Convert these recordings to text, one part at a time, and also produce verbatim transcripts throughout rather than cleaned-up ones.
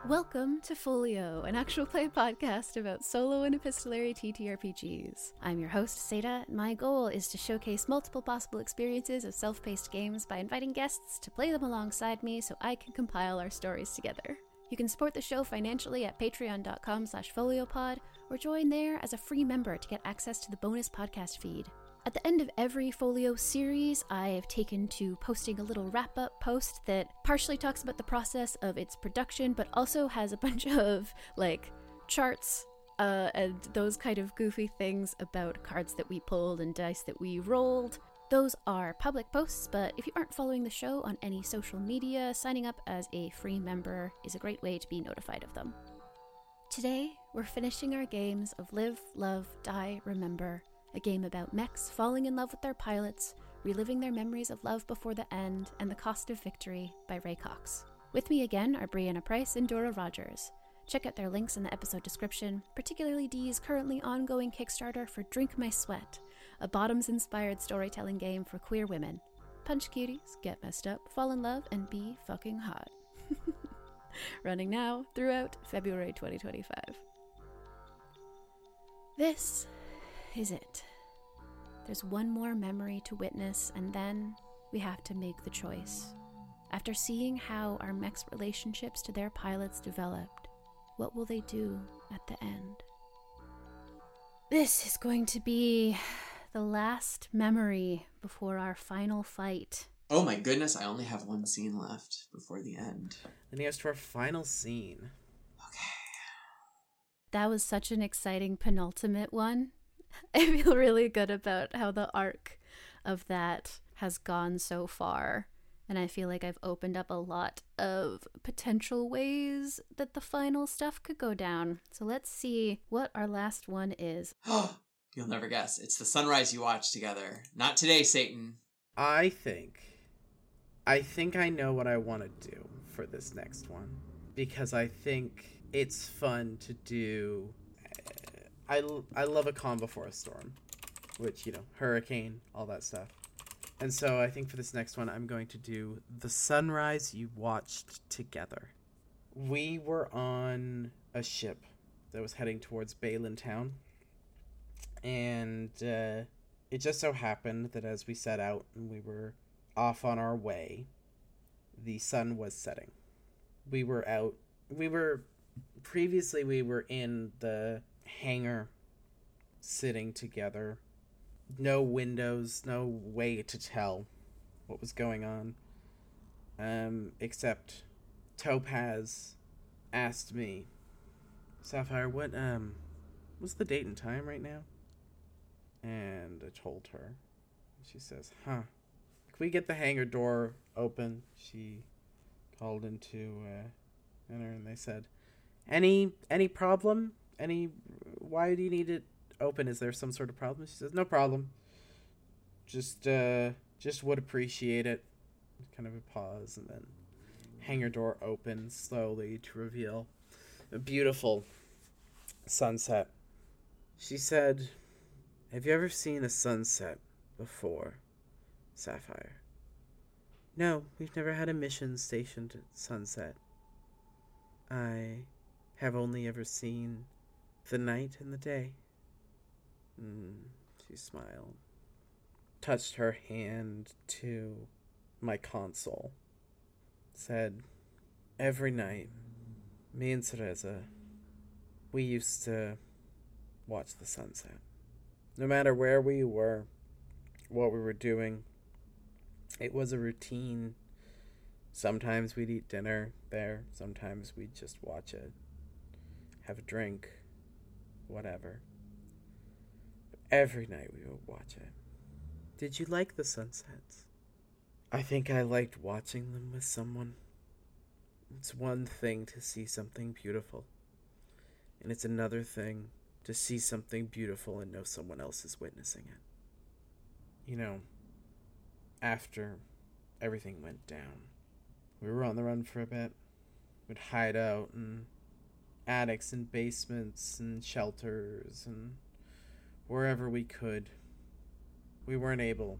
Welcome to Folio, an actual play podcast about solo and epistolary T T R P Gs. I'm your host, Seda. My goal is to showcase multiple possible experiences of self-paced games by inviting guests to play them alongside me so I can compile our stories together. You can support the show financially at patreon.com slash foliopod or join there as a free member to get access to the bonus podcast feed. At the end of every Folio series, I have taken to posting a little wrap-up post that partially talks about the process of its production, but also has a bunch of, like, charts uh, and those kind of goofy things about cards that we pulled and dice that we rolled. Those are public posts, but if you aren't following the show on any social media, signing up as a free member is a great way to be notified of them. Today, we're finishing our games of Live, Love, Die, Remember, a game about mechs falling in love with their pilots, reliving their memories of love before the end, and the cost of victory by Ray Cox. With me again are Brianna Price and Dora Rogers. Check out their links in the episode description, particularly Dee's currently ongoing Kickstarter for Drink My Sweat, a bottoms-inspired storytelling game for queer women. Punch cuties, get messed up, fall in love, and be fucking hot. Running now throughout February twenty twenty-five. This is it. There's one more memory to witness, and then we have to make the choice. After seeing how our mech's relationships to their pilots developed, what will they do at the end? This is going to be the last memory before our final fight. Oh my goodness, I only have one scene left before the end. Then he goes to our final scene. Okay. That was such an exciting penultimate one. I feel really good about how the arc of that has gone so far. And I feel like I've opened up a lot of potential ways that the final stuff could go down. So let's see what our last one is. You'll never guess. It's the sunrise you watched together. Not today, Satan. I think... I think I know what I want to do for this next one. Because I think it's fun to do... I, I love a calm before a storm, which, you know, hurricane, all that stuff. And so I think for this next one, I'm going to do The Sunrise You Watched Together. We were on a ship that was heading towards Balin Town. And uh, it just so happened that as we set out and we were off on our way, the sun was setting. We were out, we were, previously we were in the hangar sitting together. No windows, no way to tell what was going on. Um, except Topaz asked me, Sapphire, what, um, what's the date and time right now? And I told her. She says, huh. Can we get the hangar door open? She called into, uh, enter, and they said, any, any problem? Any, why do you need it open? Is there some sort of problem? She says, no problem. Just, uh, just would appreciate it. Kind of a pause, and then hangar door opens slowly to reveal a beautiful sunset. She said, have you ever seen a sunset before, Sapphire? No, we've never had a mission stationed at sunset. I have only ever seen the night and the day. Mm, she smiled. Touched her hand to my console. Said, every night, me and Cereza, we used to watch the sunset. No matter where we were, what we were doing, it was a routine. Sometimes we'd eat dinner there. Sometimes we'd just watch it. Have a drink. Whatever. But every night we would watch it. Did you like the sunsets? I think I liked watching them with someone. It's one thing to see something beautiful. And it's another thing to see something beautiful and know someone else is witnessing it. You know, after everything went down, we were on the run for a bit. We'd hide out in attics and basements and shelters and wherever we could. We weren't able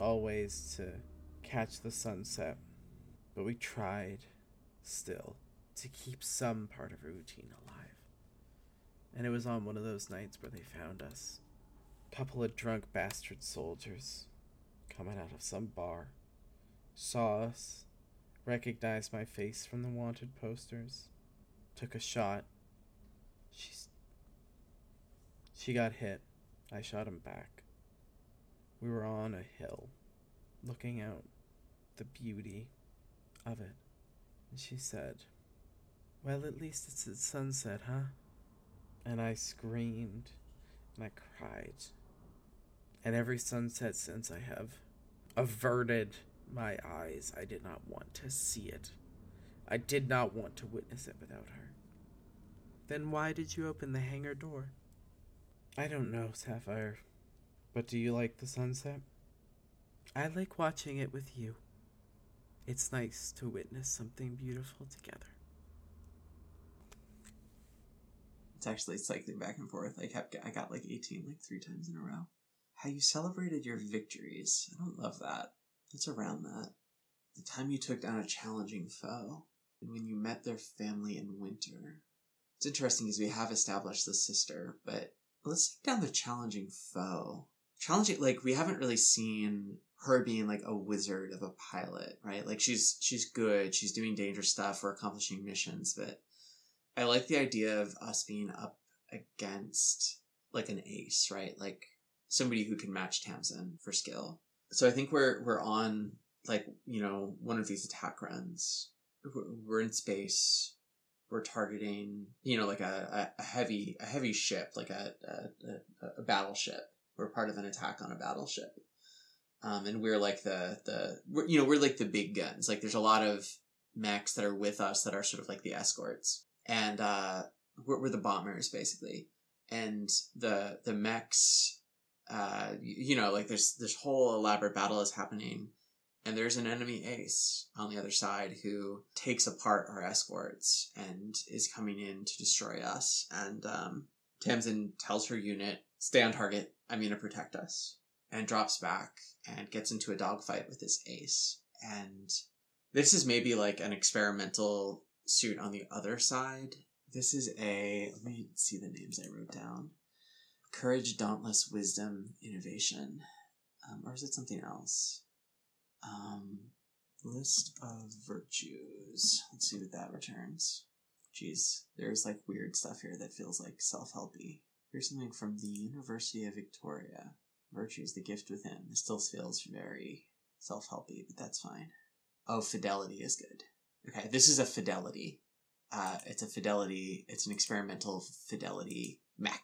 always to catch the sunset, but we tried still to keep some part of her routine alive. And it was on one of those nights where they found us. A couple of drunk bastard soldiers coming out of some bar, saw us, recognized my face from the wanted posters, took a shot. She's... She got hit. I shot him back. We were on a hill, looking out the beauty of it. And she said, "Well, at least it's at sunset, huh?" And I screamed, and I cried. And every sunset since, I have averted my eyes. I did not want to see it. I did not want to witness it without her. Then why did you open the hangar door? I don't know, Sapphire. But do you like the sunset? I like watching it with you. It's nice to witness something beautiful together. It's actually cycling back and forth. I kept, I got like eighteen like three times in a row. How you celebrated your victories. I don't love that. It's around that. The time you took down a challenging foe, and when you met their family in winter. It's interesting because we have established the sister, but let's take down the challenging foe. Challenging, like, we haven't really seen her being like a wizard of a pilot, right? Like, she's she's good, she's doing dangerous stuff, we're accomplishing missions, but I like the idea of us being up against like an ace, right? Like somebody who can match Tamsin for skill. So I think we're we're on like, you know, one of these attack runs. We're in space. We're targeting, you know, like a, a heavy a heavy ship, like a, a a battleship. We're part of an attack on a battleship, um, and we're like the the we're, you know we're like the big guns. Like there's a lot of mechs that are with us that are sort of like the escorts, and uh, we're, we're the bombers basically. And the the mechs, uh, you know, like there's this whole elaborate battle is happening. And there's an enemy ace on the other side who takes apart our escorts and is coming in to destroy us. And um, Tamsin tells her unit, stay on target, I'm going to protect us. And drops back and gets into a dogfight with this ace. And this is maybe like an experimental suit on the other side. This is a, let me see the names I wrote down. Courage, Dauntless, Wisdom, Innovation. Um, or is it something else? Um, list of virtues. Let's see what that returns. Jeez, there's like weird stuff here that feels like self-helpy. Here's something from the University of Victoria. Virtues, the gift within. This still feels very self-helpy, but that's fine. Oh, fidelity is good. Okay, this is a fidelity. Uh, it's a fidelity, it's an experimental fidelity mech.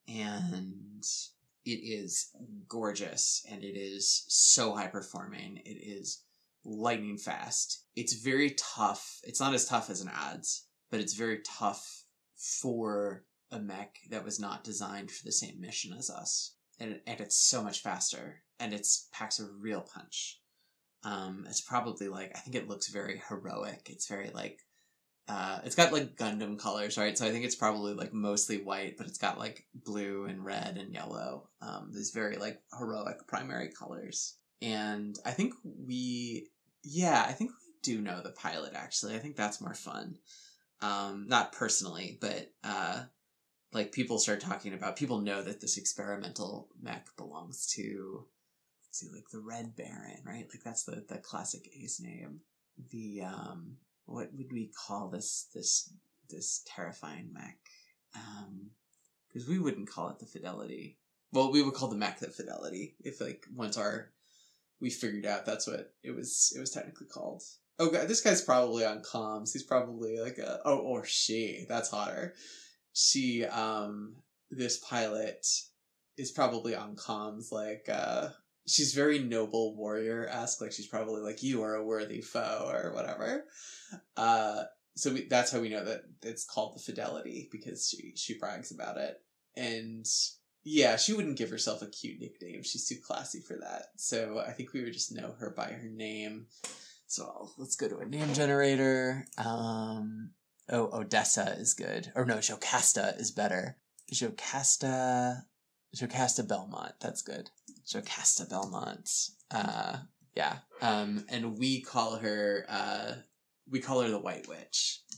And it is gorgeous, and it is so high-performing. It is lightning fast. It's very tough. It's not as tough as an adze, but it's very tough for a mech that was not designed for the same mission as us. And, and it's so much faster, and it packs a real punch. Um, it's probably like, I think it looks very heroic. It's very like, Uh, it's got like Gundam colors, right? So I think it's probably like mostly white, but it's got like blue and red and yellow. Um, these very like heroic primary colors. And I think we, yeah, I think we do know the pilot actually. I think that's more fun. Um, not personally, but uh, like people start talking about, people know that this experimental mech belongs to, let's see, like the Red Baron, right? Like that's the, the classic ace name. The, um... what would we call this this this terrifying mech? Um, because we wouldn't call it the Fidelity. Well, we would call the mech the Fidelity if like once our we figured out that's what it was. It was technically called. Oh god, this guy's probably on comms. He's probably like a oh or she. That's hotter. She um this pilot is probably on comms like uh. She's very noble warrior-esque, like she's probably like, you are a worthy foe, or whatever. Uh, so we, that's how we know that it's called the Fidelity, because she, she brags about it. And yeah, she wouldn't give herself a cute nickname. She's too classy for that. So I think we would just know her by her name. So I'll, let's go to a name generator. Um, oh, Odessa is good. Or no, Jocasta is better. Jocasta... Jocasta Belmont, that's good. Jocasta Belmont. Uh, yeah. Um, and we call her, uh, we call her the White Witch.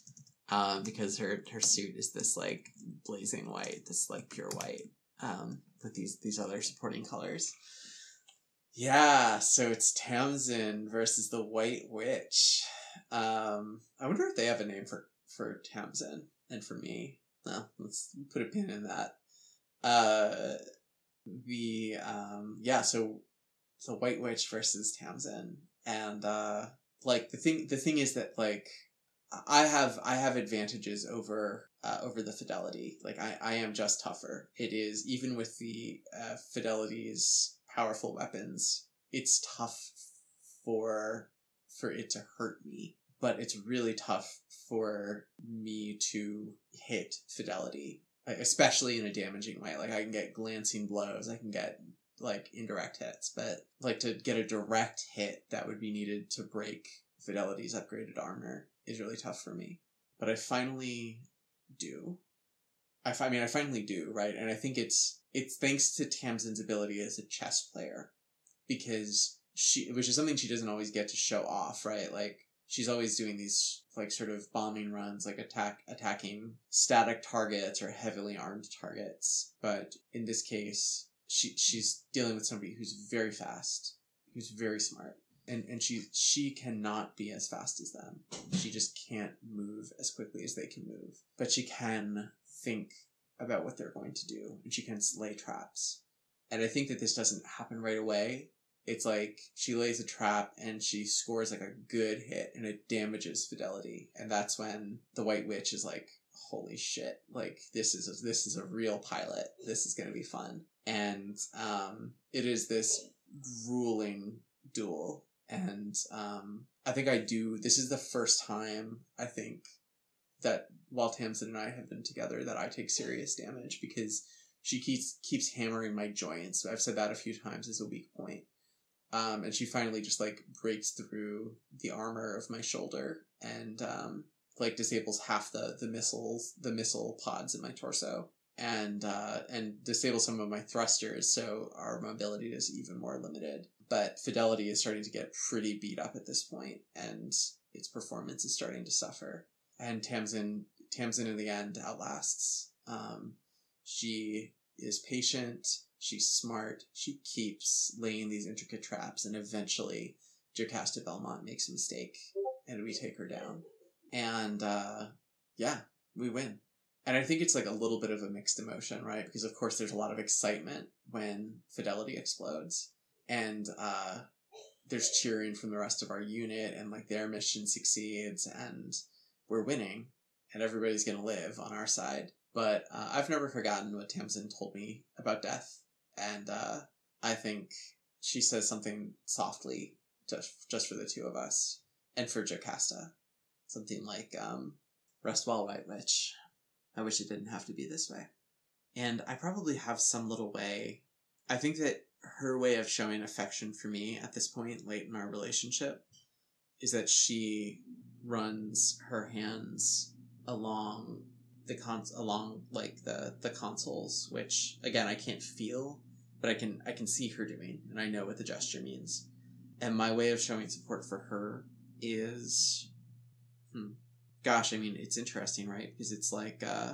um, because her her suit is this like blazing white, this like pure white, um, with these these other supporting colors. Yeah, so it's Tamsin versus the White Witch. Um, I wonder if they have a name for for Tamsin and for me. Well, let's put a pin in that. Uh, the um, yeah, so the White Witch versus Tamsin, and uh, like the thing, the thing is that like I have I have advantages over uh, over the Fidelity. Like I, I am just tougher. It is even with the uh, Fidelity's powerful weapons, it's tough for for it to hurt me. But it's really tough for me to hit Fidelity, especially in a damaging way. Like I can get glancing blows, I can get like indirect hits, but like to get a direct hit that would be needed to break Fidelity's upgraded armor is really tough for me. But I finally do. I, I mean, I finally do, right? And I think it's it's thanks to Tamsin's ability as a chess player, because she, which is something she doesn't always get to show off, right? Like she's always doing these like sort of bombing runs, like attack attacking static targets or heavily armed targets. But in this case, she she's dealing with somebody who's very fast, who's very smart. And and she she cannot be as fast as them. She just can't move as quickly as they can move. But she can think about what they're going to do, and she can lay traps. And I think that this doesn't happen right away. It's like she lays a trap and she scores like a good hit, and it damages Fidelity. And that's when the White Witch is like, holy shit, like this is a, this is a real pilot. This is going to be fun. And um, it is this grueling duel. And um, I think I do, this is the first time, I think, that while Tamsin and I have been together, that I take serious damage, because she keeps keeps hammering my joints. I've said that a few times as a weak point. Um, and she finally just, like, breaks through the armor of my shoulder and, um, like, disables half the, the missiles, the missile pods in my torso. And, uh, and disables some of my thrusters, so our mobility is even more limited. But Fidelity is starting to get pretty beat up at this point, and its performance is starting to suffer. And Tamsin, Tamsin in the end outlasts. Um, she is patient, she's smart, she keeps laying these intricate traps, and eventually Jocasta Belmont makes a mistake, and we take her down. And, uh, yeah, we win. And I think it's like a little bit of a mixed emotion, right? Because of course there's a lot of excitement when Fidelity explodes. And uh, there's cheering from the rest of our unit, and like their mission succeeds, and we're winning, and everybody's going to live on our side. But uh, I've never forgotten what Tamsin told me about death. And uh, I think she says something softly just, just for the two of us, and for Jocasta. Something like, um, rest well, White Witch. I wish it didn't have to be this way. And I probably have some little way. I think that her way of showing affection for me at this point, late in our relationship, is that she runs her hands along the cons along like the the consoles, which again I can't feel, but I can I can see her doing, and I know what the gesture means. And my way of showing support for her is, hmm, gosh, I mean, it's interesting, right? Because it's like uh,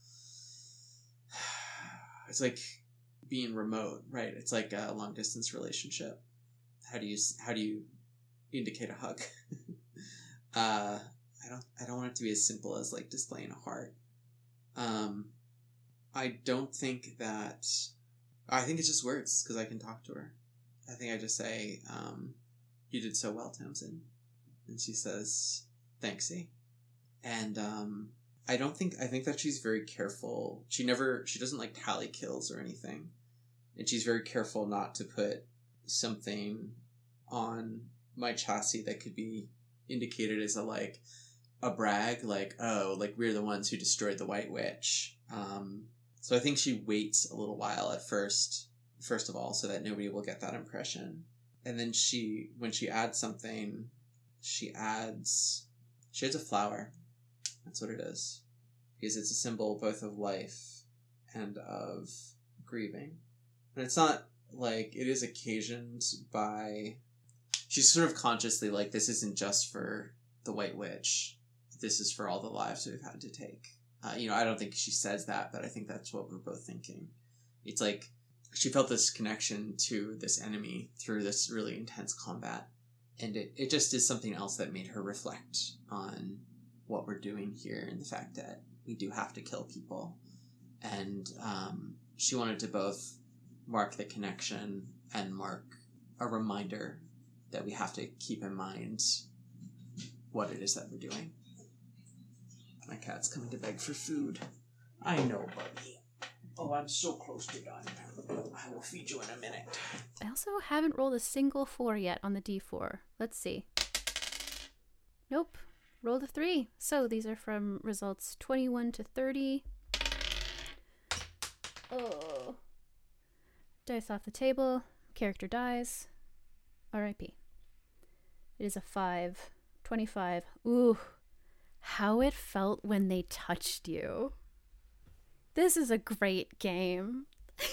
it's like being remote, right? It's like a long distance relationship. How do you how do you indicate a hug? uh, I don't I don't want it to be as simple as like displaying a heart. Um, I don't think that. I think it's just words, because I can talk to her. I think I just say, um, "You did so well, Tamsin," and she says, "Thanksy." And um, I don't think I think that she's very careful. She never she doesn't like tally kills or anything. And she's very careful not to put something on my chassis that could be indicated as a, like, a brag, like, oh, like, we're the ones who destroyed the White Witch. Um, so I think she waits a little while at first, first of all, so that nobody will get that impression. And then she, when she adds something, she adds, she adds a flower. That's what it is. Because it's a symbol both of life and of grieving. And it's not, like, it is occasioned by... She's sort of consciously like, this isn't just for the White Witch. this is for all the lives we've had to take. Uh, you know, I don't think she says that, but I think that's what we're both thinking. It's like she felt this connection to this enemy through this really intense combat. And it, it just is something else that made her reflect on what we're doing here and the fact that we do have to kill people. And um, she wanted to both mark the connection and mark a reminder that we have to keep in mind what it is that we're doing. My cat's coming to beg for food. I know, buddy. Oh, I'm so close to done. I will feed you in a minute. I also haven't rolled a single four yet on the D four. Let's see. Nope. Rolled a three. So these are from results twenty-one to thirty. Oh. Dice off the table. Character dies. R I P. It is a five. twenty-five. Ooh. How it felt when they touched you. This is a great game.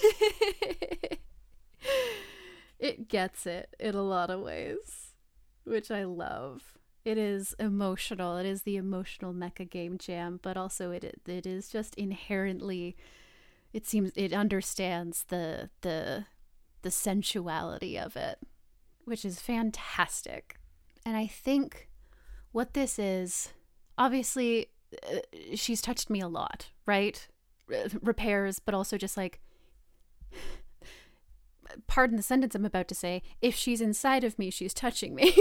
It gets it in a lot of ways, which I love. It is emotional. It is the emotional mecha game jam, but also it it is just inherently, it seems it understands the the the sensuality of it, which is fantastic. And I think what this is, obviously, uh, she's touched me a lot, right? R- repairs, but also just like, pardon the sentence I'm about to say, if she's inside of me, she's touching me.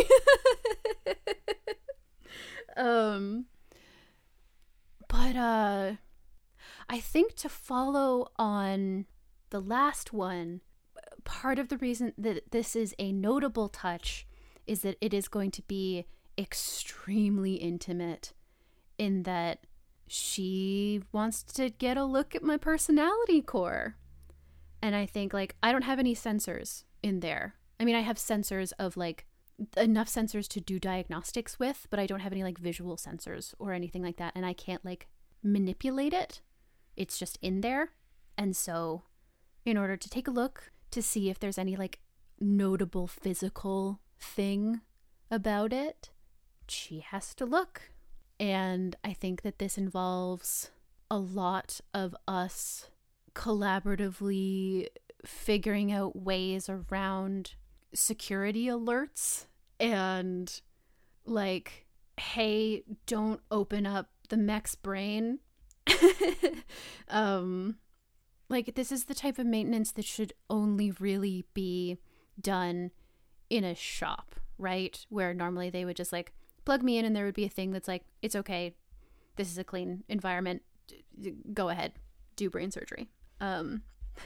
um, but uh, I think to follow on the last one, part of the reason that this is a notable touch is that it is going to be extremely intimate, in that she wants to get a look at my personality core. And I think, like, I don't have any sensors in there. I mean, I have sensors of, like, enough sensors to do diagnostics with, but I don't have any, like, visual sensors or anything like that. And I can't, like, manipulate it. It's just in there. And so, in order to take a look to see if there's any, like, notable physical thing about it, she has to look. And I think that this involves a lot of us collaboratively figuring out ways around security alerts and, like, hey, don't open up the mech's brain. um, like, this is the type of maintenance that should only really be done in a shop, right? Where normally they would just, like, plug me in and there would be a thing that's like, it's okay, this is a clean environment, go ahead, do brain surgery. Um,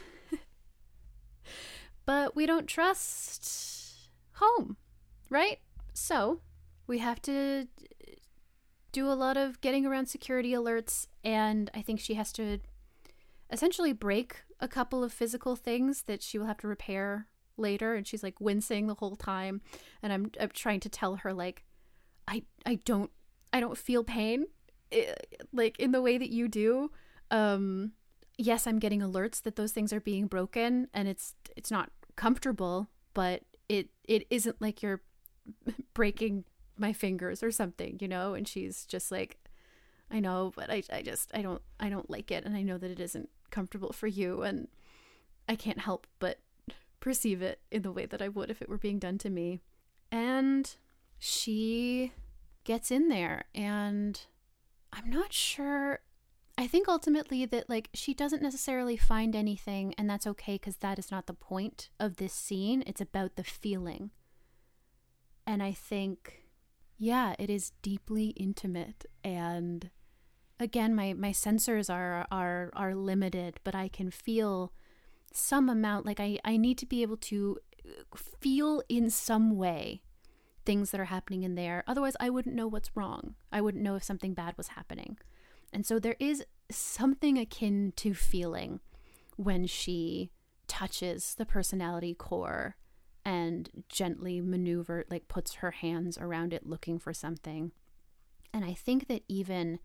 but we don't trust home, right? So we have to do a lot of getting around security alerts, and I think she has to essentially break a couple of physical things that she will have to repair later, and she's like wincing the whole time, and I'm, I'm trying to tell her, like, I I don't I don't feel pain, it, like, in the way that you do. Um, yes, I'm getting alerts that those things are being broken, and it's it's not comfortable, but it it isn't like you're breaking my fingers or something, you know. And she's just like, I know, but I I just I don't I don't like it, and I know that it isn't comfortable for you, and I can't help but perceive it in the way that I would if it were being done to me. And she gets in there, and I'm not sure. I think ultimately that, like, she doesn't necessarily find anything, and that's okay, because that is not the point of this scene. It's about the feeling. And I think, yeah, it is deeply intimate. And again, my, my sensors are, are, are limited, but I can feel some amount. Like, I, I need to be able to feel in some way things that are happening in there. Otherwise, I wouldn't know what's wrong. I wouldn't know if something bad was happening. And so there is something akin to feeling when she touches the personality core and gently maneuver, like, puts her hands around it looking for something. And I think that even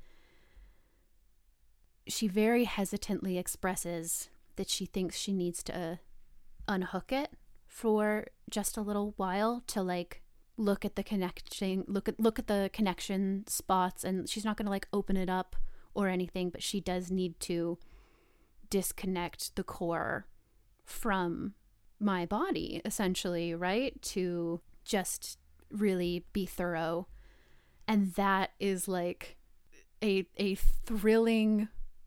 she very hesitantly expresses that she thinks she needs to unhook it for just a little while to, like, look at the connection, look at look at the connection spots, and she's not going to like open it up or anything, but she does need to disconnect the core from my body, essentially, right? To just really be thorough. And that is like a a thrilling,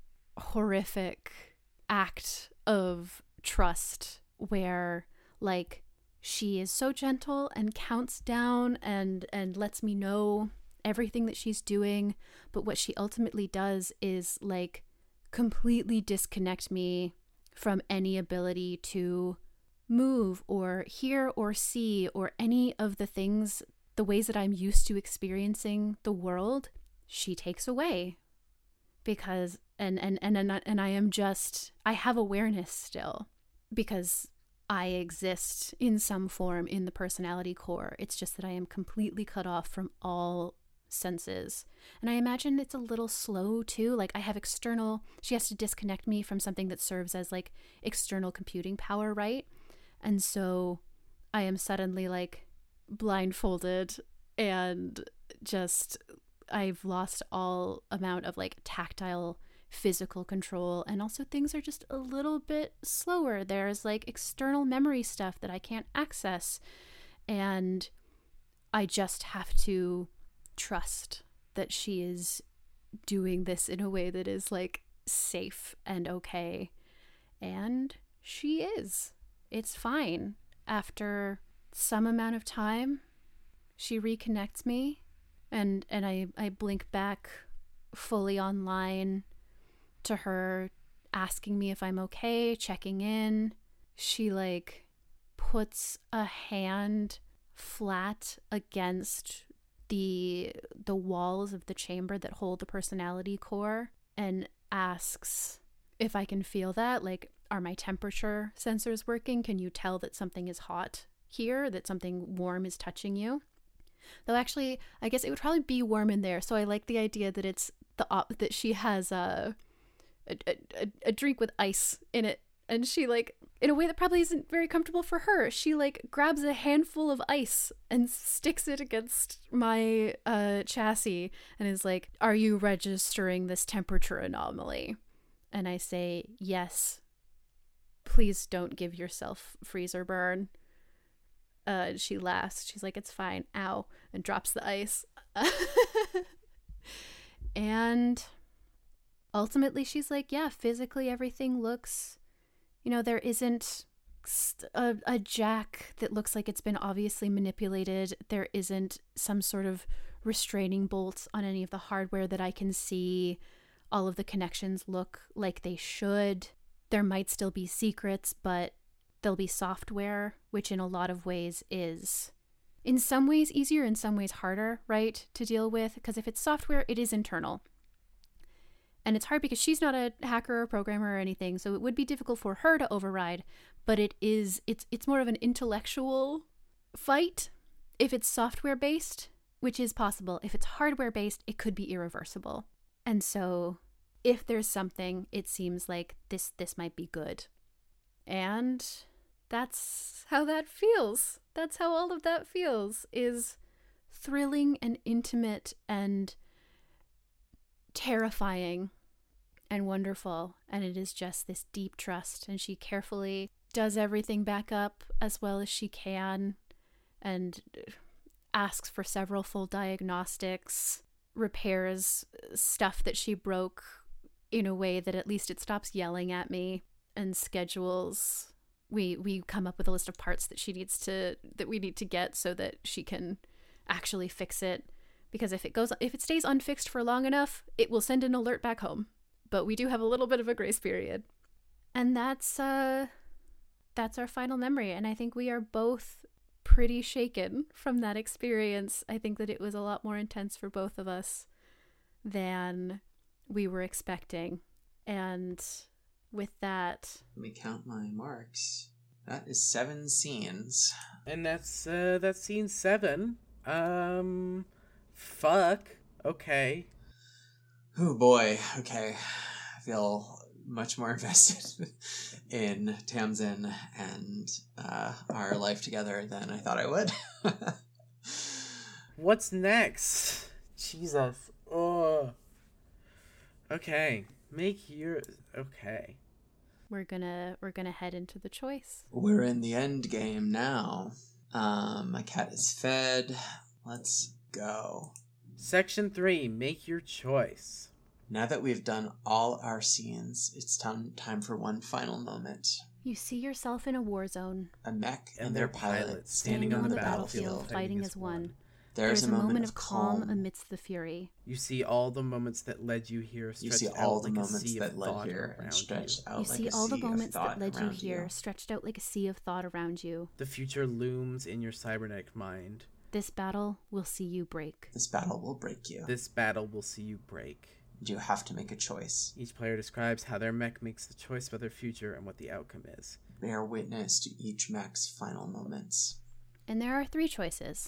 horrific act of trust where like she is so gentle and counts down and and lets me know everything that she's doing, but what she ultimately does is like completely disconnect me from any ability to move or hear or see or any of the things, the ways that I'm used to experiencing the world. She takes away because and and and and, and I am just I have awareness still because I exist in some form in the personality core. It's just that I am completely cut off from all senses. And I imagine it's a little slow too. Like I have external, she has to disconnect me from something that serves as like external computing power, right? And so I am suddenly like blindfolded and just, I've lost all amount of like tactile physical control, and also things are just a little bit slower. There's like external memory stuff that I can't access, and I just have to trust that she is doing this in a way that is like safe and okay, and she is. It's fine. After some amount of time, she reconnects me, and and I, I blink back fully online to her asking me if I'm okay, checking in. She like puts a hand flat against the the walls of the chamber that hold the personality core and asks if I can feel that. Like, are my temperature sensors working? Can you tell that something is hot here, that something warm is touching you? Though actually, I guess it would probably be warm in there. So I like the idea that it's the op- that she has a, a a a drink with ice in it, and she like, in a way that probably isn't very comfortable for her, she like grabs a handful of ice and sticks it against my uh chassis and is like, "Are you registering this temperature anomaly?" And I say, "Yes. Please don't give yourself freezer burn." Uh, she laughs. She's like, "It's fine. Ow," and drops the ice. And ultimately, she's like, "Yeah, physically everything looks, you know, there isn't a, a jack that looks like it's been obviously manipulated. There isn't some sort of restraining bolts on any of the hardware that I can see. All of the connections look like they should. There might still be secrets, but there'll be software, which in a lot of ways is in some ways easier, in some ways harder, right, to deal with, because if it's software, it is internal. And it's hard because she's not a hacker or programmer or anything, so it would be difficult for her to override, but it is, it's it's more of an intellectual fight if it's software-based, which is possible. If it's hardware-based, it could be irreversible. And so if there's something, it seems like this this might be good. And that's how that feels. That's how all of that feels, is thrilling and intimate and terrifying and wonderful. And it is just this deep trust. And she carefully does everything back up as well as she can and asks for several full diagnostics, repairs stuff that she broke in a way that at least it stops yelling at me, and schedules. We we come up with a list of parts that she needs to that we need to get so that she can actually fix it. Because if it goes if it stays unfixed for long enough, it will send an alert back home. But we do have a little bit of a grace period. And that's uh that's our final memory. And I think we are both pretty shaken from that experience. I think that it was a lot more intense for both of us than we were expecting. And with that, let me count my marks. That is seven scenes. And that's uh that's scene seven. Um fuck. Okay. Oh boy. Okay. I feel much more invested in Tamsin and uh, our life together than I thought I would. What's next? Jesus. Oh. Okay. Make your... Okay. We're gonna we're gonna head into the choice. We're in the end game now. Um, my cat is fed. Let's go. Section three. Make your choice. Now that we've done all our scenes, it's time time for one final moment. You see yourself in a war zone. A mech and, And their their pilot pilots standing on the battlefield. fighting as one. There's, There's a moment of calm amidst the fury. You see all the moments that led you here You stretched see all out the like a moments sea that of led thought here and around stretched you. out You like see a all the sea of moments that thought led you around here, you. stretched out like a sea of thought around you. The future looms in your cybernetic mind. This battle will see you break. This battle will break you. This battle will see you break. You have to make a choice. Each player describes how their mech makes the choice about their future and what the outcome is. Bear witness to each mech's final moments. And there are three choices.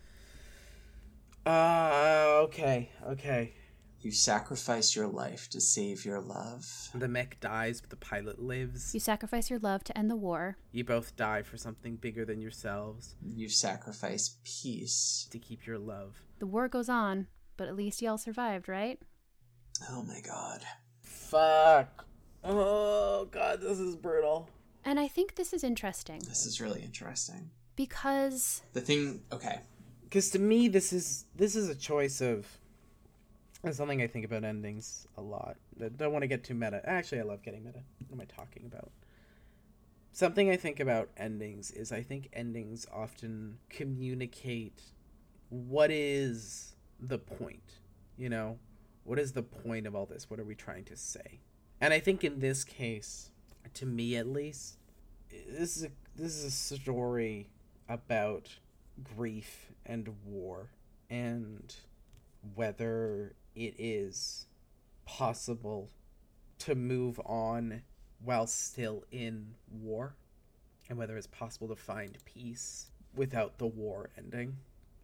Uh, okay, okay. You sacrifice your life to save your love. The mech dies, but the pilot lives. You sacrifice your love to end the war. You both die for something bigger than yourselves. You sacrifice peace. To keep your love. The war goes on, but at least y'all survived, right? Oh my god. Fuck. Oh, God, this is brutal. And I think this is interesting. This is really interesting. Because... The thing, okay. Because to me, this is this is a choice of... It's something I think about endings a lot. I don't want to get too meta. Actually, I love getting meta. What am I talking about? Something I think about endings is I think endings often communicate what is the point, you know? What is the point of all this? What are we trying to say? And I think in this case, to me at least, this is a, this is a story about grief and war and whether it is possible to move on while still in war, and whether it's possible to find peace without the war ending.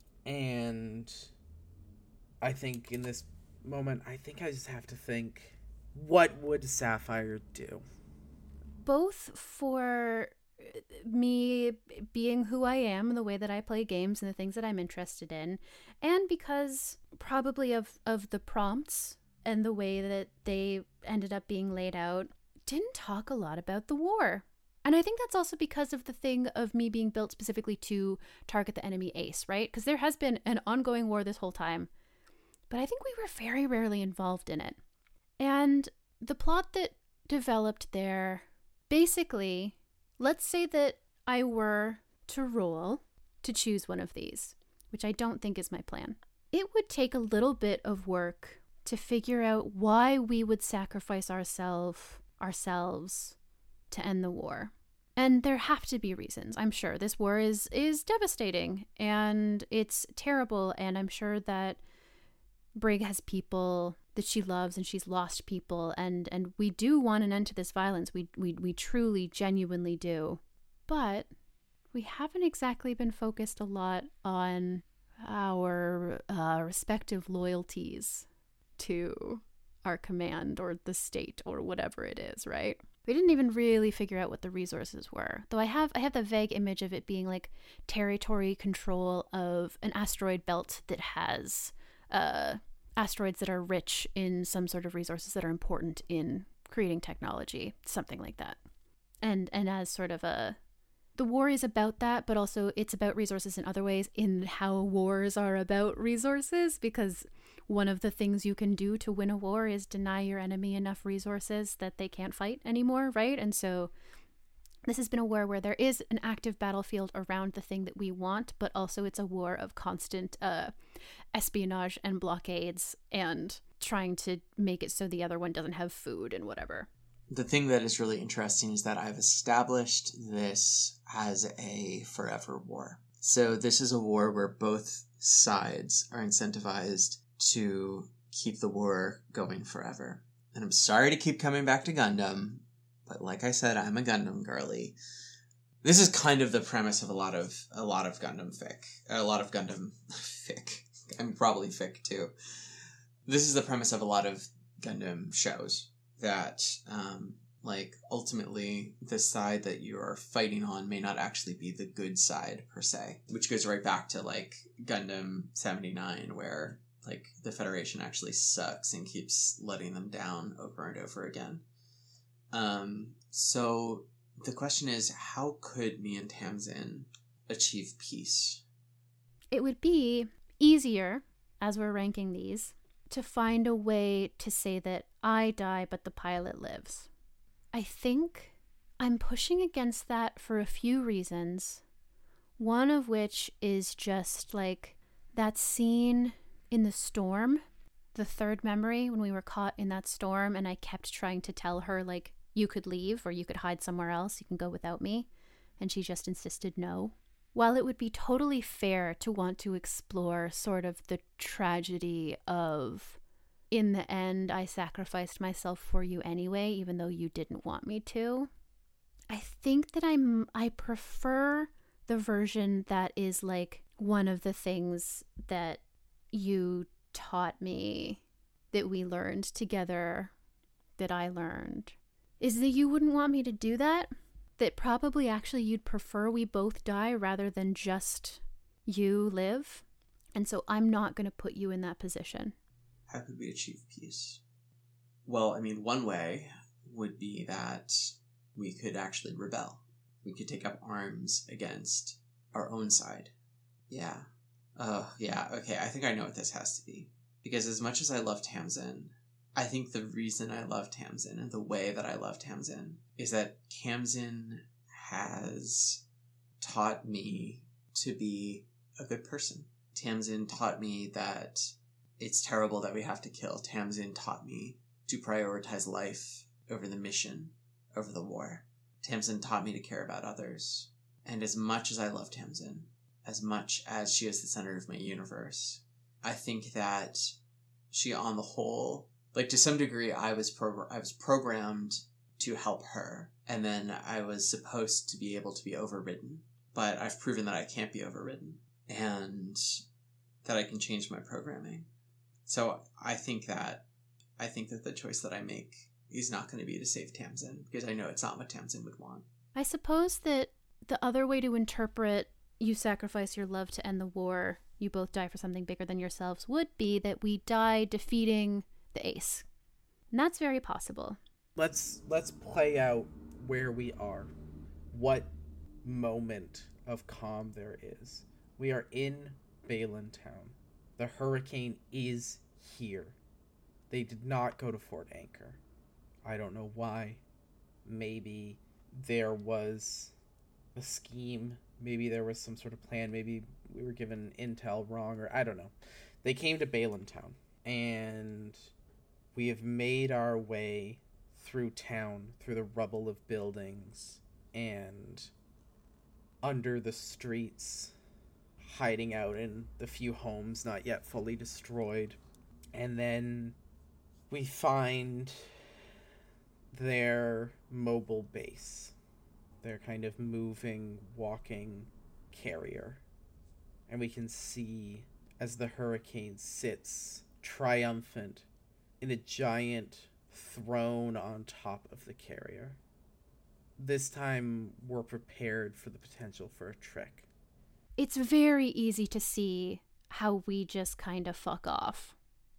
And I think in this moment, I think I just have to think, what would Sapphire do? Both for me being who I am and the way that I play games and the things that I'm interested in, and because probably of, of the prompts and the way that they ended up being laid out, didn't talk a lot about the war. And I think that's also because of the thing of me being built specifically to target the enemy ace, right? Because there has been an ongoing war this whole time, but I think we were very rarely involved in it. And the plot that developed there, basically, let's say that I were to roll to choose one of these, which I don't think is my plan. It would take a little bit of work to figure out why we would sacrifice ourselves ourselves to end the war. And there have to be reasons. I'm sure this war is is devastating and it's terrible, and I'm sure that Brig has people that she loves and she's lost people, and and we do want an end to this violence. We we we truly genuinely do. But we haven't exactly been focused a lot on our uh, respective loyalties to our command or the state or whatever it is, right? We didn't even really figure out what the resources were. Though I have I have the vague image of it being like territory control of an asteroid belt that has uh, asteroids that are rich in some sort of resources that are important in creating technology, something like that. And and as sort of a... The war is about that, but also it's about resources in other ways, in how wars are about resources, because one of the things you can do to win a war is deny your enemy enough resources that they can't fight anymore, right? And so this has been a war where there is an active battlefield around the thing that we want, but also it's a war of constant uh, espionage and blockades and trying to make it so the other one doesn't have food and whatever. The thing that is really interesting is that I've established this as a forever war. So this is a war where both sides are incentivized to keep the war going forever. And I'm sorry to keep coming back to Gundam, but like I said, I'm a Gundam girly. This is kind of the premise of a lot of a lot of Gundam fic. A lot of Gundam fic. I'm probably fic too. This is the premise of a lot of Gundam shows. That um, Like, ultimately, the side that you are fighting on may not actually be the good side, per se. Which goes right back to, like, Gundam seventy-nine, where, like, the Federation actually sucks and keeps letting them down over and over again. Um, so, the question is, how could me and Tamsin achieve peace? It would be easier, as we're ranking these, to find a way to say that I die but the pilot lives. I think I'm pushing against that for a few reasons. One of which is just like that scene in the storm, the third memory when we were caught in that storm and I kept trying to tell her like, you could leave or you could hide somewhere else, you can go without me. And she just insisted no. While it would be totally fair to want to explore sort of the tragedy of, in the end, I sacrificed myself for you anyway, even though you didn't want me to. I think that I'm, I prefer the version that is like one of the things that you taught me, that we learned together, that I learned, is that you wouldn't want me to do that. That probably actually you'd prefer we both die rather than just you live. And so I'm not going to put you in that position. How could we achieve peace? Well, I mean, one way would be that we could actually rebel. We could take up arms against our own side. Yeah. Oh, yeah, okay, I think I know what this has to be. Because as much as I love Tamsin, I think the reason I love Tamsin and the way that I love Tamsin is that Tamsin has taught me to be a good person. Tamsin taught me that it's terrible that we have to kill. Tamsin taught me to prioritize life over the mission, over the war. Tamsin taught me to care about others. And as much as I love Tamsin, as much as she is the center of my universe, I think that she, on the whole, like to some degree, I was pro- I was programmed to help her, and then I was supposed to be able to be overridden. But I've proven that I can't be overridden, and that I can change my programming. So I think that I think that the choice that I make is not going to be to save Tamsin, because I know it's not what Tamsin would want. I suppose that the other way to interpret you sacrifice your love to end the war, you both die for something bigger than yourselves, would be that we die defeating the ace. And that's very possible. Let's let's play out where we are. What moment of calm there is. We are in Balan Town. The hurricane is here. They did not go to Fort Anchor. I don't know why. Maybe there was a scheme. Maybe there was some sort of plan. Maybe we were given intel wrong, or I don't know. They came to Balan Town, and we have made our way through town, through the rubble of buildings, and under the streets, hiding out in the few homes not yet fully destroyed. And then we find their mobile base, their kind of moving, walking carrier. And we can see as the hurricane sits triumphant in a giant throne on top of the carrier. This time we're prepared for the potential for a trick. It's very easy to see how we just kind of fuck off.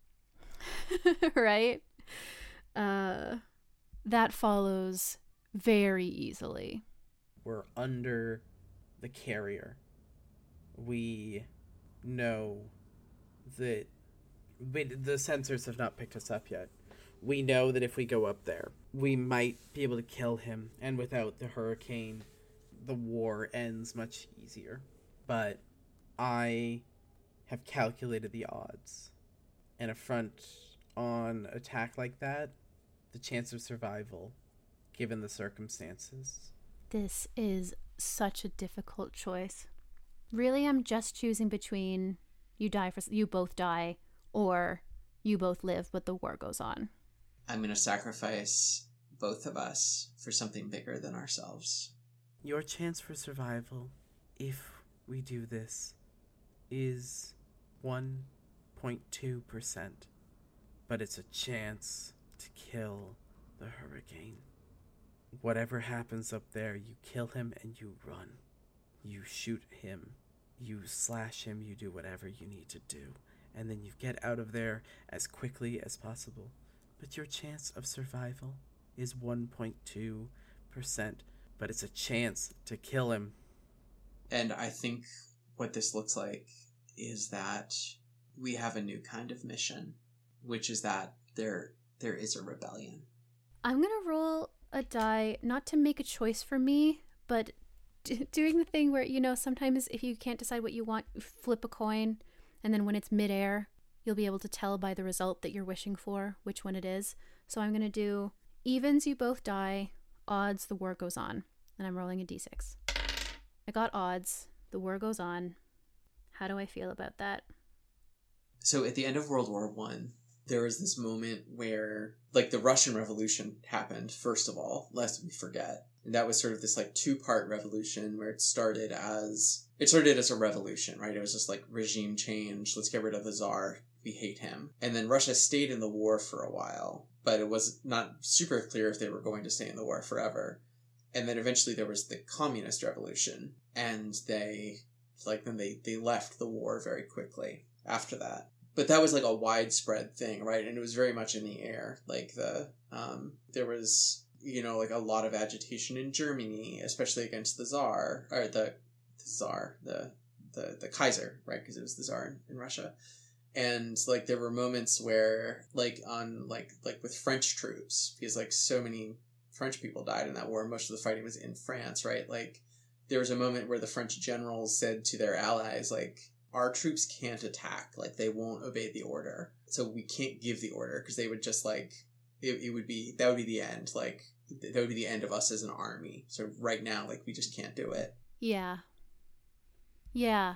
Right? Uh, that follows very easily. We're under the carrier. We know that we, the sensors have not picked us up yet. We know that if we go up there, we might be able to kill him, and without the hurricane, the war ends much easier. But I have calculated the odds. And a front-on attack like that, the chance of survival, given the circumstances. This is such a difficult choice. Really, I'm just choosing between you die for you both die, or you both live but the war goes on. I'm going to sacrifice both of us for something bigger than ourselves. Your chance for survival, if we do this, is one point two percent. But it's a chance to kill the hurricane. Whatever happens up there, you kill him and you run. You shoot him. You slash him. You do whatever you need to do. And then you get out of there as quickly as possible. But your chance of survival is one point two percent. But it's a chance to kill him. And I think what this looks like is that we have a new kind of mission, which is that there there is a rebellion. I'm going to roll a die, not to make a choice for me, but d- doing the thing where, you know, sometimes if you can't decide what you want, flip a coin, and then when it's midair, you'll be able to tell by the result that you're wishing for which one it is. So I'm going to do evens, you both die, odds, the war goes on. And I'm rolling a d six. I got odds, the war goes on. How do I feel about that? So at the end of World War One, there was this moment where, like, the Russian Revolution happened, first of all, lest we forget. And that was sort of this, like, two-part revolution where it started as... It started as a revolution, right? It was just, like, regime change. Let's get rid of the Tsar. We hate him. And then Russia stayed in the war for a while, but it was not super clear if they were going to stay in the war forever. And then eventually there was the Communist Revolution, and they, like, then they, they left the war very quickly after that. But that was like a widespread thing, right? And it was very much in the air. Like the, um, there was, you know, like a lot of agitation in Germany, especially against the Tsar, or the, the Tsar, the, the, the Kaiser, right? Because it was the Tsar in, in Russia. And like there were moments where, like on, like, like with French troops, because like so many French people died in that war, most of the fighting was in France, right? Like there was a moment where the French generals said to their allies, like, our troops can't attack, like they won't obey the order, so we can't give the order, because they would just like it, it would be that would be the end, like that would be the end of us as an army. So right now, like, we just can't do it. Yeah. Yeah.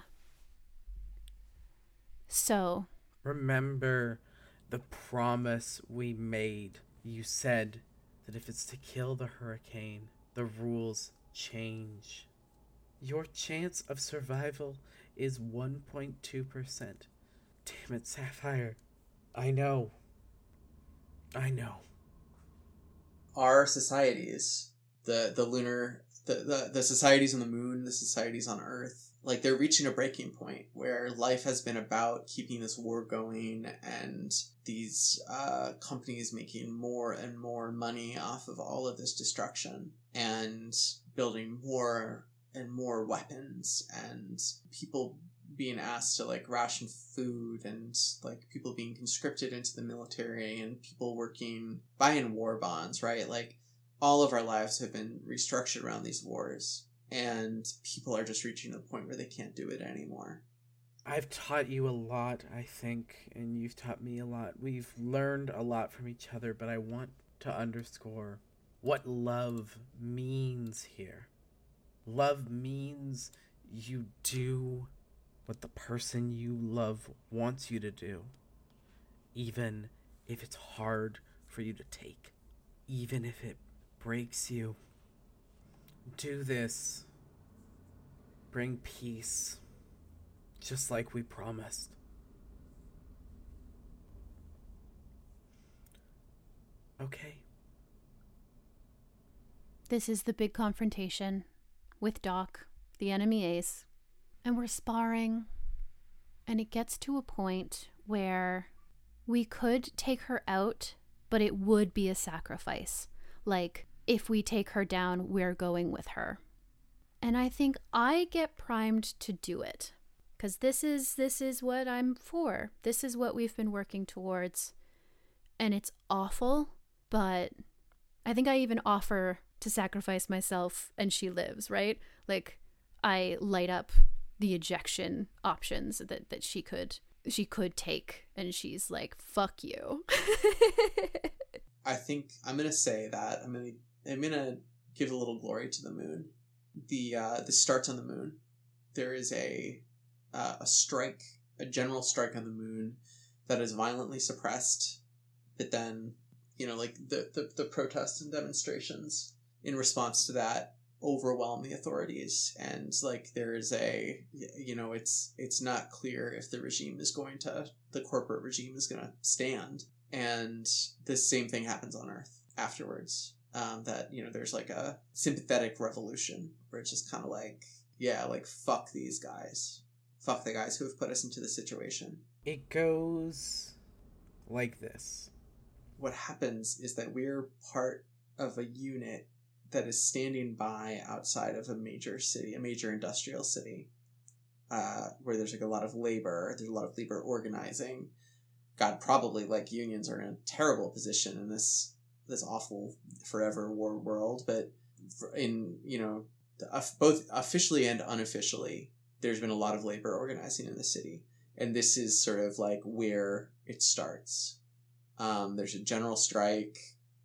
So remember the promise we made. You said that if it's to kill the hurricane, the rules change. Your chance of survival is one point two percent. Damn it, Sapphire. I know. I know. Our societies, the the lunar, the, the, the societies on the moon, the societies on Earth, like they're reaching a breaking point where life has been about keeping this war going, and these uh, companies making more and more money off of all of this destruction and building more and more weapons, and people being asked to like ration food, and like people being conscripted into the military, and people working, buying war bonds, right? Like all of our lives have been restructured around these wars, and people are just reaching the point where they can't do it anymore. I've taught you a lot, I think, and you've taught me a lot. We've learned a lot from each other, but I want to underscore what love means here. Love means you do what the person you love wants you to do, even if it's hard for you to take, even if it breaks you. Do this. Bring peace, just like we promised. Okay. this is the big confrontation with Doc, the enemy ace, and we're sparring, and it gets to a point where we could take her out, but it would be a sacrifice. Like, if we take her down, we're going with her. And I think I get primed to do it, because this is this is what I'm for. This is what we've been working towards, and it's awful, but I think I even offer to sacrifice myself and she lives, right? Like, I light up the ejection options that, that she could she could take, and she's like, fuck you. I think I'm gonna say that I'm gonna I'm gonna give a little glory to the moon. The uh, this starts on the moon. There is a uh, a strike, a general strike on the moon that is violently suppressed, but then, you know, like the, the, the protests and demonstrations in response to that overwhelm the authorities, and like there is a, you know, it's it's not clear if the regime is going to, the corporate regime is going to stand, and this same thing happens on Earth afterwards. Um, that, you know, there's like a sympathetic revolution where it's just kind of like, yeah, like, fuck these guys. Fuck the guys who have put us into this situation. It goes like this. What happens is that we're part of a unit that is standing by outside of a major city, a major industrial city, uh, where there's like a lot of labor, there's a lot of labor organizing. God, probably like unions are in a terrible position in this this awful forever war world, but in, you know, both officially and unofficially, there's been a lot of labor organizing in the city, and this is sort of like where it starts. Um, there's a general strike,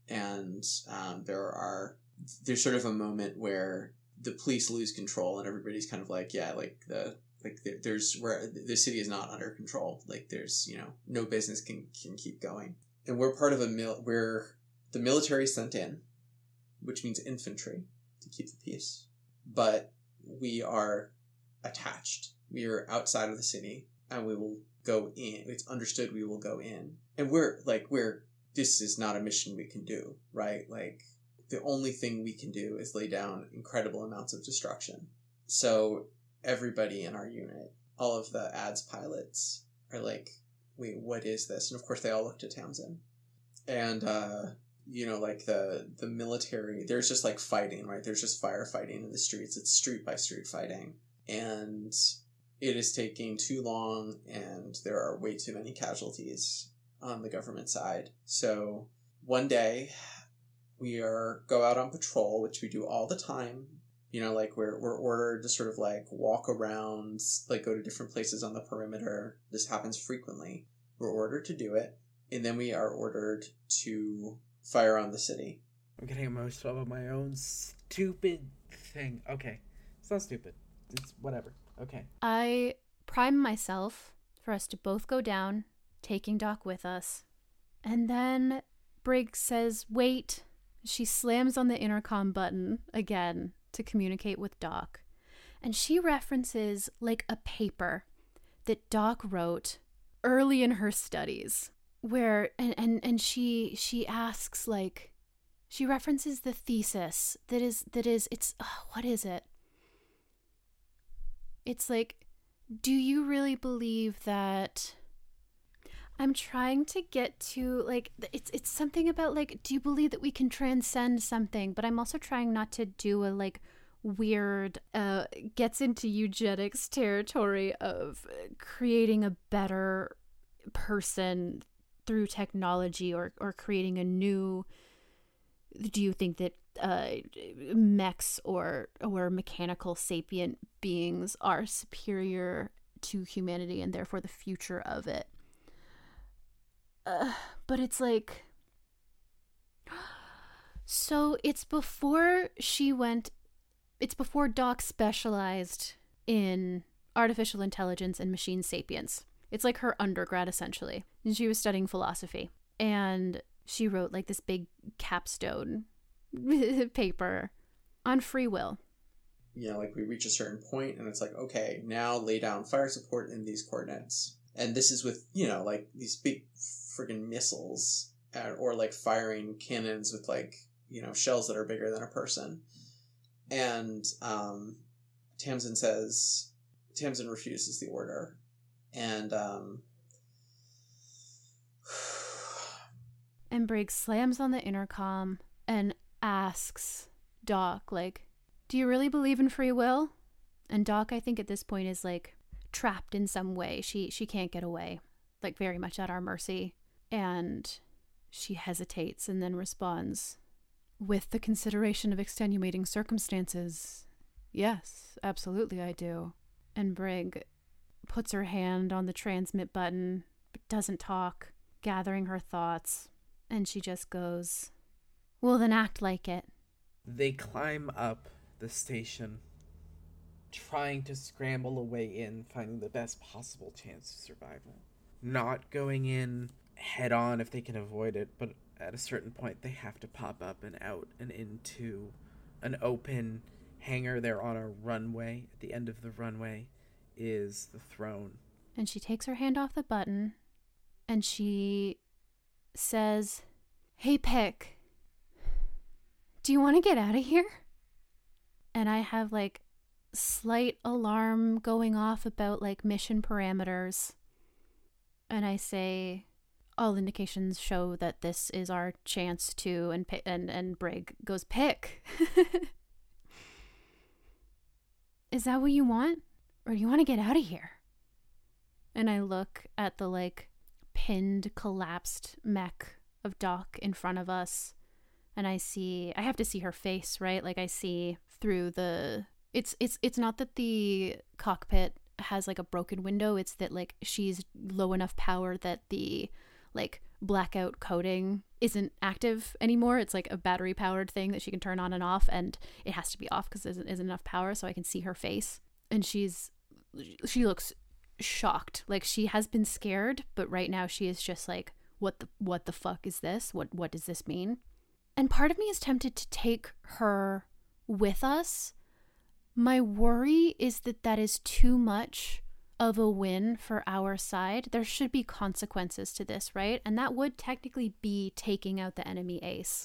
and um, there are there's sort of a moment where the police lose control, and everybody's kind of like, yeah, like the like there, there's where the city is not under control. Like there's, you know, no business can can keep going, and we're part of a mil we're the military sent in, which means infantry to keep the peace, but we are attached. We are outside of the city, and we will go in. It's understood we will go in. And we're like, we're, this is not a mission we can do, right? Like, the only thing we can do is lay down incredible amounts of destruction. So everybody in our unit, all of the ads pilots are like, wait, what is this? And of course they all look to Tamsin. And, uh, you know, like the, the military, there's just like fighting, right? There's just firefighting in the streets. It's street by street fighting. And it is taking too long, and there are way too many casualties on the government side. So one day we are go out on patrol, which we do all the time. You know, like we're we're ordered to sort of like walk around, like go to different places on the perimeter. This happens frequently. We're ordered to do it, and then we are ordered to fire on the city. I'm getting emotional about my own stupid thing. Okay, it's not stupid. It's whatever. Okay. I prime myself for us to both go down, taking Doc with us. And then Briggs says, wait. She slams on the intercom button again to communicate with Doc. And she references like a paper that Doc wrote early in her studies, where and, and, and she she asks, like, she references the thesis that is that is it's oh, what is it? It's like, do you really believe that... I'm trying to get to, like, it's it's something about, like, do you believe that we can transcend something? But I'm also trying not to do a, like, weird, uh, gets into eugenics territory of creating a better person through technology, or, or creating a new... Do you think that uh, mechs or or mechanical sapient beings are superior to humanity and therefore the future of it? Uh, but it's like... So it's before she went... It's before Doc specialized in artificial intelligence and machine sapience. It's like her undergrad, essentially. And she was studying philosophy. And she wrote like this big capstone paper on free will. You know, like we reach a certain point and it's like, okay, now lay down fire support in these coordinates. And this is with, you know, like these big friggin' missiles, uh, or like firing cannons with like, you know, shells that are bigger than a person. And um, Tamsin says, Tamsin refuses the order. And, um, and Briggs slams on the intercom and asks Doc, like, do you really believe in free will? And Doc, I think at this point, is like trapped in some way. She she can't get away, like very much at our mercy. And she hesitates and then responds, with the consideration of extenuating circumstances, yes, absolutely I do. And Brig puts her hand on the transmit button, but doesn't talk, gathering her thoughts. And she just goes, well, then act like it. They climb up the station, trying to scramble a way in, finding the best possible chance of survival. Not going in head on if they can avoid it, but at a certain point they have to pop up and out and into an open hangar. They're on a runway. At the end of the runway is the throne. And she takes her hand off the button and she says, hey, Pick, do you want to get out of here? And I have like slight alarm going off about like mission parameters. And I say, all indications show that this is our chance to, and and and Brig goes, pick. Is that what you want? Or do you want to get out of here? And I look at the like pinned, collapsed mech of Doc in front of us. And I see, I have to see her face, right? Like I see through the, it's, it's, it's not that the cockpit has like a broken window. It's that like she's low enough power that the like blackout coating isn't active anymore. It's like a battery powered thing that she can turn on and off, and it has to be off because there isn't, isn't enough power, so I can see her face. And she's, she looks shocked. Like she has been scared, but right now she is just like, what the, what the fuck is this? What, what does this mean? And part of me is tempted to take her with us. My worry is that that is too much of a win for our side. There should be consequences to this, right? And that would technically be taking out the enemy ace.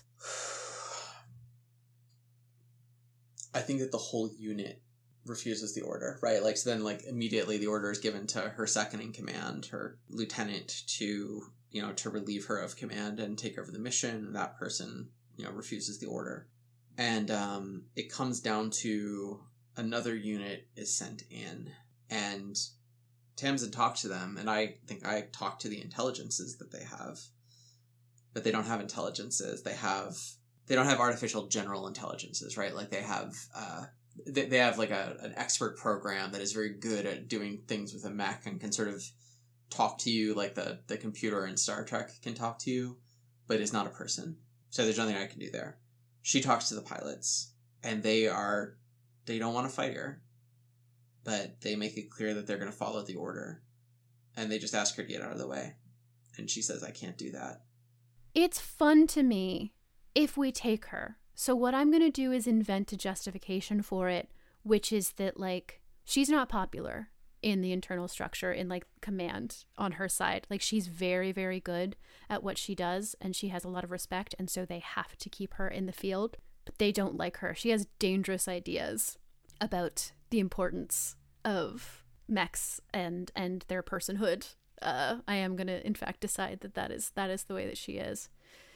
I think that the whole unit refuses the order, right? Like, so then like immediately the order is given to her second in command, her lieutenant, to, you know, to relieve her of command and take over the mission. That person, you know, refuses the order. And um, it comes down to another unit is sent in, and Tamsin talked to them, and I think I talked to the intelligences that they have, but they don't have intelligences. They have, they don't have artificial general intelligences, right? Like they have, uh, they, they have like a, an expert program that is very good at doing things with a mech and can sort of talk to you like the, the computer in Star Trek can talk to you, but is not a person. So there's nothing I can do there. She talks to the pilots, and they are, they don't want to fight her, but they make it clear that they're going to follow the order. And they just ask her to get out of the way. And she says, I can't do that. It's fun to me if we take her. So what I'm going to do is invent a justification for it, which is that, like, she's not popular in the internal structure, in, like, command on her side. Like, she's very, very good at what she does, and she has a lot of respect, and so they have to keep her in the field. But they don't like her. She has dangerous ideas about the importance of mechs and and their personhood. Uh, I am gonna, in fact, decide that that is that is the way that she is,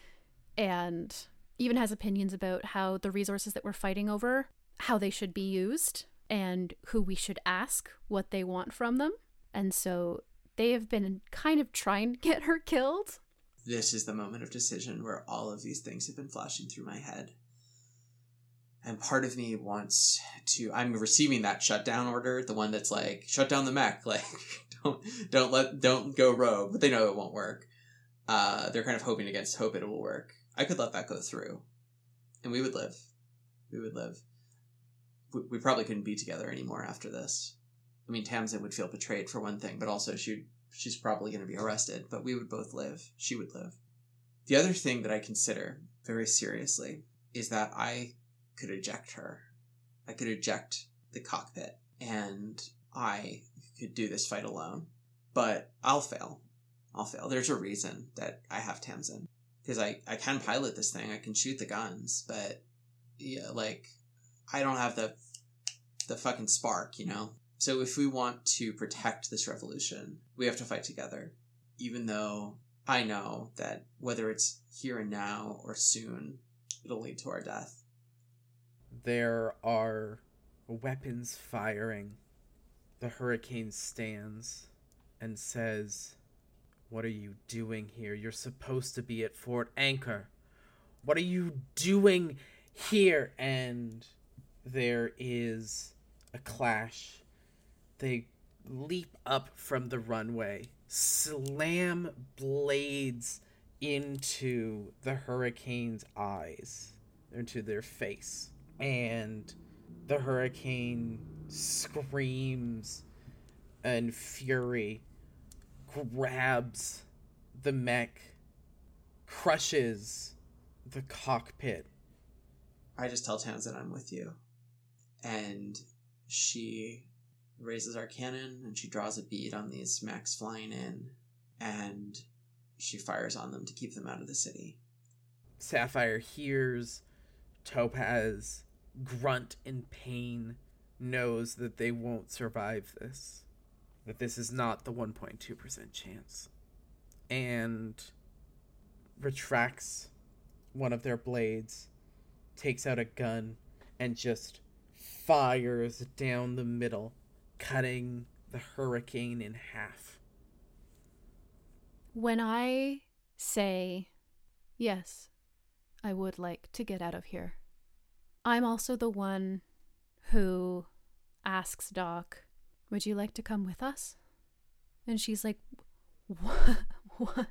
and even has opinions about how the resources that we're fighting over, how they should be used, and who we should ask what they want from them. And so they have been kind of trying to get her killed. This is the moment of decision where all of these things have been flashing through my head. And part of me wants to, I'm receiving that shutdown order, the one that's like, shut down the mech, like, don't, don't let, don't go rogue, but they know it won't work. Uh, they're kind of hoping against hope it will work. I could let that go through, and we would live. We would live. We, we probably couldn't be together anymore after this. I mean, Tamsin would feel betrayed for one thing, but also she, she's probably going to be arrested, but we would both live. She would live. The other thing that I consider very seriously is that I could eject her. I could eject the cockpit, and I could do this fight alone. But I'll fail. I'll fail. There's a reason that I have Tamsin. Because I, I can pilot this thing. I can shoot the guns, but yeah, like, I don't have the the fucking spark, you know? So if we want to protect this revolution, we have to fight together. Even though I know that whether it's here and now or soon, it'll lead to our death. There are weapons firing. The Hurricane stands and says, "What are you doing here? You're supposed to be at Fort Anchor. What are you doing here?" And there is a clash. They leap up from the runway, slam blades into the Hurricane's eyes, into their face. And the Hurricane screams in fury, grabs the mech, crushes the cockpit. I just tell Tamsin I'm with you. And she raises our cannon, and she draws a bead on these mechs flying in, and she fires on them to keep them out of the city. Sapphire hears Topaz grunt in pain, knows that they won't survive this. That this is not the one point two percent chance. And retracts one of their blades, takes out a gun, and just fires down the middle, cutting the hurricane in half. When I say, yes, I would like to get out of here, I'm also the one who asks Doc, would you like to come with us? And she's like, what? What?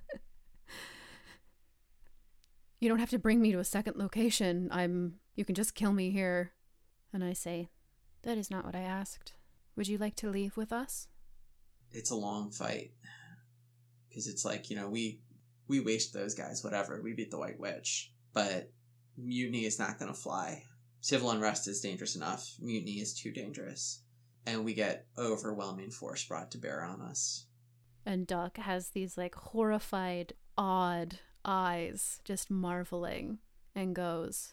You don't have to bring me to a second location. I'm, you can just kill me here. And I say, that is not what I asked. Would you like to leave with us? It's a long fight. Because it's like, you know, we we waste those guys, whatever. We beat the White Witch. But mutiny is not going to fly. Civil unrest is dangerous enough. Mutiny is too dangerous. And we get overwhelming force brought to bear on us. And Doc has these, like, horrified, odd eyes, just marveling, and goes,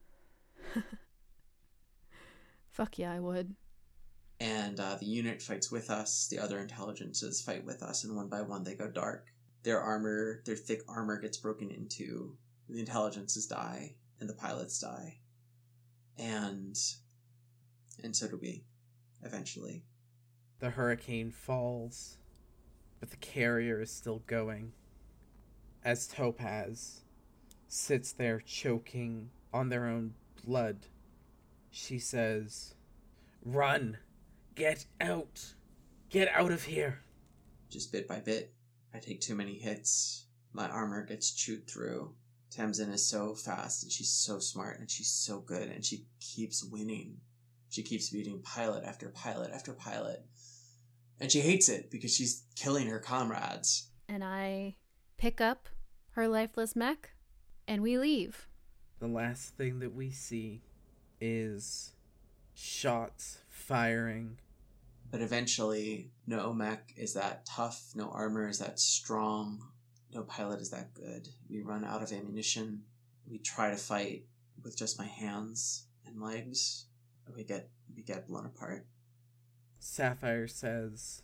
fuck yeah, I would. And uh, the unit fights with us. The other intelligences fight with us. And one by one, they go dark. Their armor, their thick armor gets broken into. The intelligences die. And the pilots die. And, and so do we, eventually. The hurricane falls, but the carrier is still going. As Topaz sits there choking on their own blood, she says, run! Get out! Get out of here! Just bit by bit, I take too many hits. My armor gets chewed through. Tamsin is so fast, and she's so smart, and she's so good, and she keeps winning. She keeps beating pilot after pilot after pilot. And she hates it, because she's killing her comrades. And I pick up her lifeless mech, and we leave. The last thing that we see is shots firing. But eventually, no mech is that tough, no armor is that strong, no pilot is that good. We run out of ammunition. We try to fight with just my hands and legs. We get we get blown apart. Sapphire says,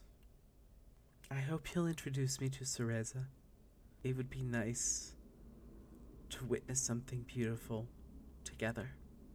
I hope you'll introduce me to Cereza. It would be nice to witness something beautiful together.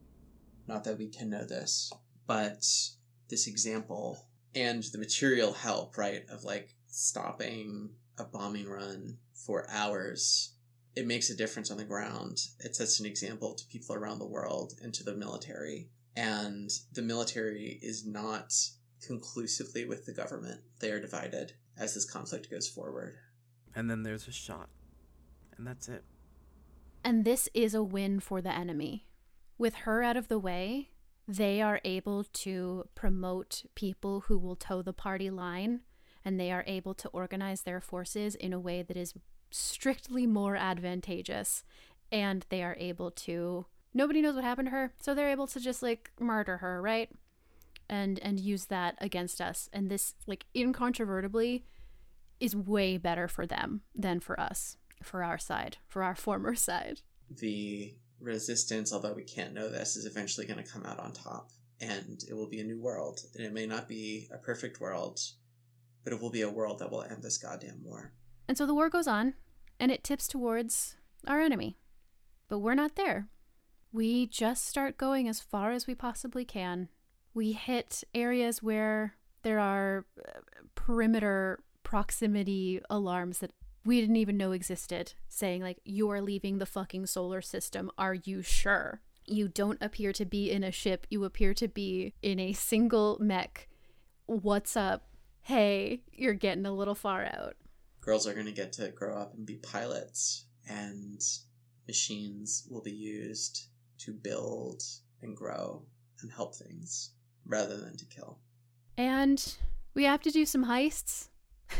Not that we can know this, but this example and the material help, right, of like stopping a bombing run for hours, it makes a difference on the ground. It sets an example to people around the world and to the military. And the military is not conclusively with the government. They are divided as this conflict goes forward. And then there's a shot. And that's it. And this is a win for the enemy. With her out of the way, they are able to promote people who will toe the party line, and they are able to organize their forces in a way that is strictly more advantageous. And they are able to... Nobody knows what happened to her, so they're able to just, like, murder her, right? And and use that against us. And this, like, incontrovertibly is way better for them than for us, for our side, for our former side. The resistance, although we can't know this, is eventually going to come out on top. And it will be a new world. And it may not be a perfect world, but it will be a world that will end this goddamn war. And so the war goes on, and it tips towards our enemy. But we're not there. We just start going as far as we possibly can. We hit areas where there are perimeter proximity alarms that we didn't even know existed, saying like, you are leaving the fucking solar system. Are you sure? You don't appear to be in a ship. You appear to be in a single mech. What's up? Hey, you're getting a little far out. Girls are going to get to grow up and be pilots, and machines will be used to build and grow and help things rather than to kill. And we have to do some heists.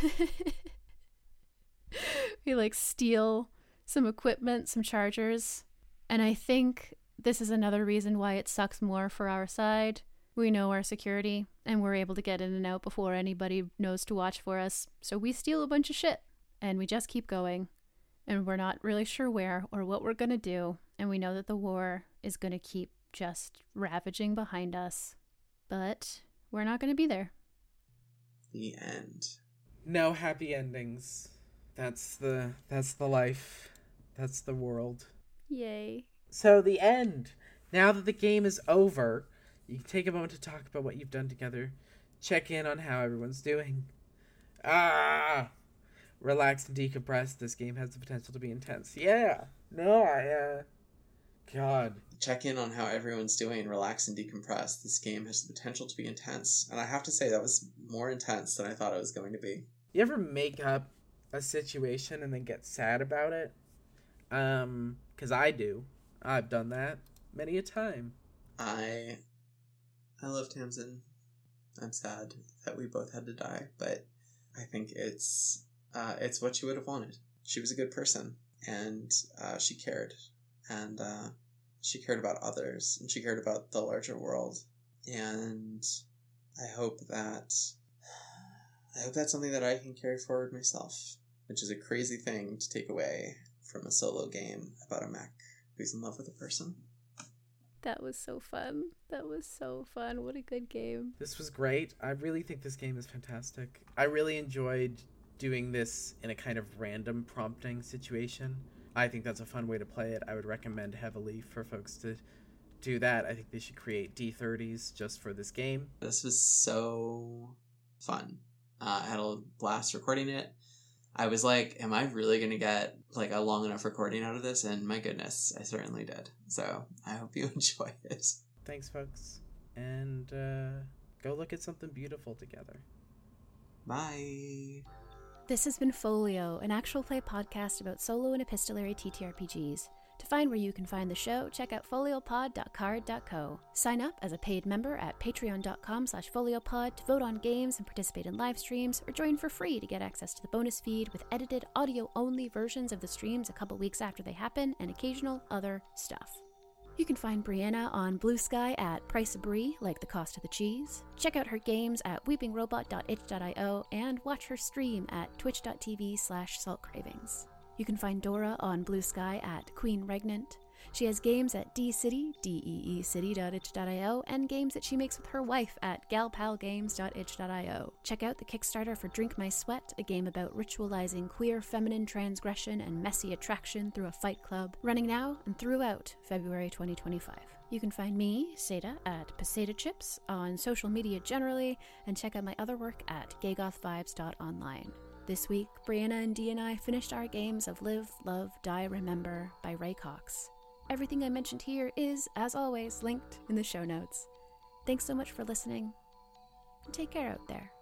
We like steal some equipment, some chargers. And I think this is another reason why it sucks more for our side. We know our security and we're able to get in and out before anybody knows to watch for us. So we steal a bunch of shit and we just keep going. And we're not really sure where or what we're going to do. And we know that the war is going to keep just ravaging behind us. But we're not going to be there. The end. No happy endings. That's the that's the life. That's the world. Yay. So the end. Now that the game is over, you can take a moment to talk about what you've done together. Check in on how everyone's doing. Ah! Relax and decompress. This game has the potential to be intense. Yeah. No, I, uh... God. Check in on how everyone's doing. Relax and decompress. This game has the potential to be intense. And I have to say, that was more intense than I thought it was going to be. You ever make up a situation and then get sad about it? Um, because I do. I've done that many a time. I... I love Tamsin. I'm sad that we both had to die, but I think it's uh, it's what she would have wanted. She was a good person, and uh, she cared, and uh, she cared about others, and she cared about the larger world. And I hope that I hope that's something that I can carry forward myself, which is a crazy thing to take away from a solo game about a mech who's in love with a person. That was so fun. That was so fun. What a good game. This was great. I really think this game is fantastic. I really enjoyed doing this in a kind of random prompting situation. I think that's a fun way to play it. I would recommend heavily for folks to do that. I think they should create D thirties just for this game. This was so fun. Uh, I had a blast recording it. I was like, am I really going to get like a long enough recording out of this? And my goodness, I certainly did. So I hope you enjoy it. Thanks, folks. And uh, go look at something beautiful together. Bye. This has been Folio, an actual play podcast about solo and epistolary T T R P Gs. To find where you can find the show, check out foliopod dot card dot co. Sign up as a paid member at patreon.com slash foliopod to vote on games and participate in live streams, or join for free to get access to the bonus feed with edited audio-only versions of the streams a couple weeks after they happen, and occasional other stuff. You can find Brianna on Blue Sky at Price of Brie, like the cost of the cheese. Check out her games at weeping robot dot itch dot io and watch her stream at twitch.tv slash saltcravings. You can find Dora on Blue Sky at Queen Regnant. She has games at D-City, D E E city dot itch dot io, and games that she makes with her wife at galpalgames dot itch dot io. Check out the Kickstarter for Drink My Sweat, a game about ritualizing queer feminine transgression and messy attraction through a fight club, running now and throughout February twenty twenty-five. You can find me, Seda, at Peseta Chips on social media generally, and check out my other work at gaygoth vibes dot online. This week, Brianna and Dee and I finished our games of Live, Love, Die, Remember by Ray Cox. Everything I mentioned here is, as always, linked in the show notes. Thanks so much for listening, and take care out there.